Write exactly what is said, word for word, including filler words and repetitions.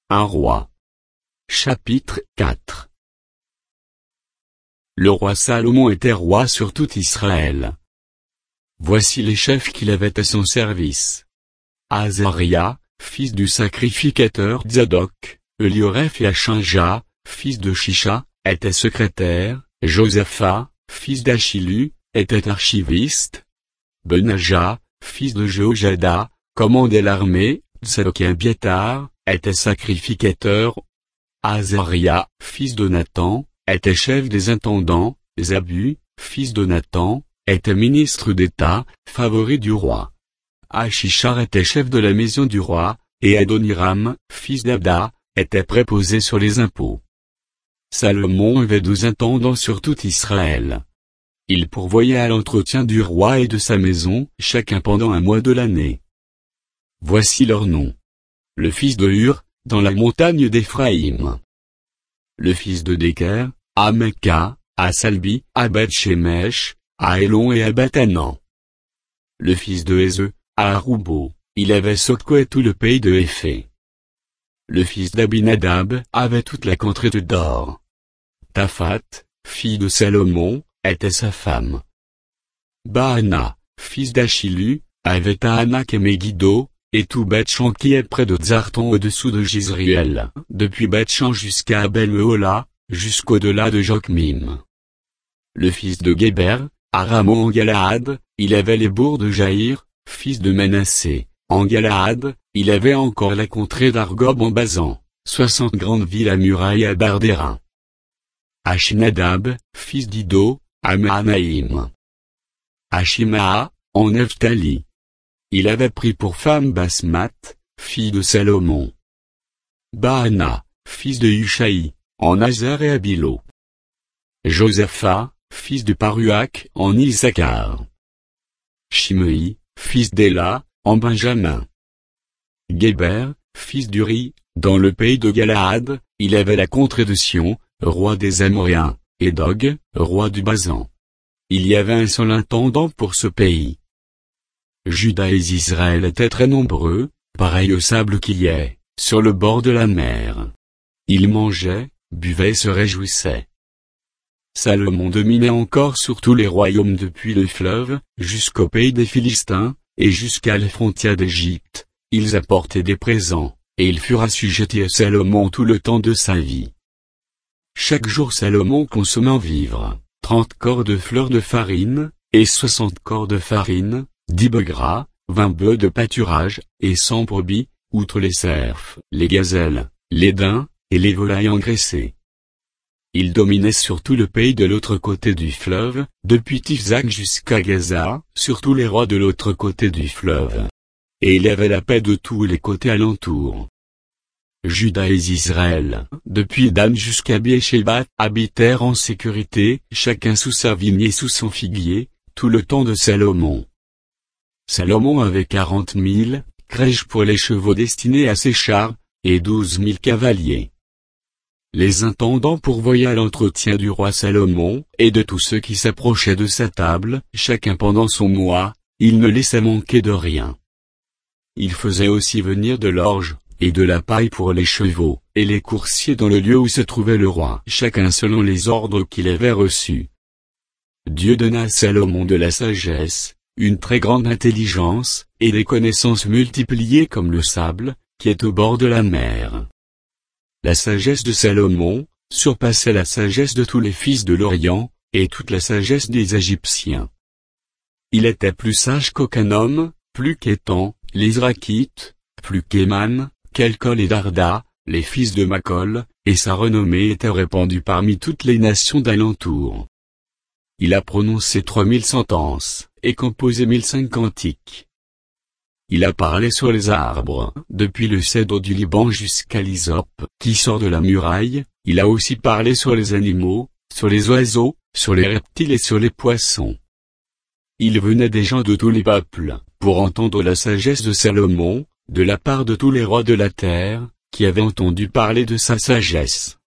Un roi. Chapitre quatre. Le roi Salomon était roi sur tout Israël. Voici les chefs qu'il avait à son service. Azaria, fils du sacrificateur Zadok, Elioreph et Achinja, fils de Shisha, était secrétaire, Josaphat, fils d'Achilu, était archiviste. Benaja, fils de Jéhojada, commandait l'armée, Tsadok et Abiatar, était sacrificateur. Azaria, fils de Nathan, était chef des intendants. Zabu, fils de Nathan, était ministre d'État, favori du roi. Achishar était chef de la maison du roi, et Adoniram, fils d'Abda, était préposé sur les impôts. Salomon avait douze intendants sur tout Israël. Il pourvoyait à l'entretien du roi et de sa maison, chacun pendant un mois de l'année. Voici leurs noms. Le fils de Hur, dans la montagne d'Éphraïm. Le fils de Déker, à Mecca, à Salbi, à Beth-Shemesh, à Élon et à Batanan. Le fils de Ézeu, à Arubo, il avait secoué tout le pays de Éphé. Le fils d'Abinadab avait toute la contrée de Dor. Taphat, fille de Salomon, était sa femme. Baana, fils d'Achilu, avait Tahanak et Megiddo, et tout Beth-Shan qui est près de Tsarton au-dessous de Jizriel, depuis Beth-Shan jusqu'à Abel-Mehola, jusqu'au-delà de Jokmim. Le fils de Géber, à Ramon en Galaad, il avait les bourgs de Jaïr, fils de Manassé. En Galaad, il avait encore la contrée d'Argob en Basan, soixante grandes villes à murailles à Bardérin. Achinadab, fils d'Ido, à Mahanaïm. Achimaa, en Nephtali. Il avait pris pour femme Basmath, fille de Salomon. Baana, fils de Hushaï, en Hazar et Abilo. Josaphat, fils de Paruach, en Issachar. Shimei, fils d'Éla, en Benjamin. Géber, fils d'Uri, dans le pays de Galaad, il avait la contrée de Sion, roi des Amoréens, et Dog, roi du Basan. Il y avait un seul intendant pour ce pays. Juda et Israël étaient très nombreux, pareil au sable qui y est, sur le bord de la mer. Ils mangeaient, buvaient et se réjouissaient. Salomon dominait encore sur tous les royaumes depuis le fleuve, jusqu'au pays des Philistins, et jusqu'à la frontière d'Égypte. Ils apportaient des présents, et ils furent assujettis à Salomon tout le temps de sa vie. Chaque jour Salomon consommait en vivres, trente corps de fleurs de farine, et soixante corps de farine, dix bœufs gras, vingt bœufs de pâturage, et cent brebis, outre les cerfs, les gazelles, les daims, et les volailles engraissées. Il dominait sur tout le pays de l'autre côté du fleuve, depuis Tifzak jusqu'à Gaza, sur tous les rois de l'autre côté du fleuve. Et il avait la paix de tous les côtés alentours. Juda et Israël, depuis Dan jusqu'à Beersheba, habitèrent en sécurité, chacun sous sa vigne et sous son figuier, tout le temps de Salomon. Salomon avait quarante mille, crèches pour les chevaux destinés à ses chars, et douze mille cavaliers. Les intendants pourvoyaient à l'entretien du roi Salomon, et de tous ceux qui s'approchaient de sa table, chacun pendant son mois, il ne laissait manquer de rien. Il faisait aussi venir de l'orge, et de la paille pour les chevaux, et les coursiers dans le lieu où se trouvait le roi, chacun selon les ordres qu'il avait reçus. Dieu donna à Salomon de la sagesse, une très grande intelligence, et des connaissances multipliées comme le sable, qui est au bord de la mer. La sagesse de Salomon surpassait la sagesse de tous les fils de l'Orient, et toute la sagesse des Égyptiens. Il était plus sage qu'aucun homme, plus qu'Étan, les Israélites, plus qu'Éman, qu'Elkol et Darda, les fils de Makol, et sa renommée était répandue parmi toutes les nations d'alentour. Il a prononcé trois mille sentences, et composé mille cinq cantiques. Il a parlé sur les arbres, depuis le cèdre du Liban jusqu'à l'hysope, qui sort de la muraille. Il a aussi parlé sur les animaux, sur les oiseaux, sur les reptiles et sur les poissons. Il venait des gens de tous les peuples, pour entendre la sagesse de Salomon, de la part de tous les rois de la terre, qui avaient entendu parler de sa sagesse.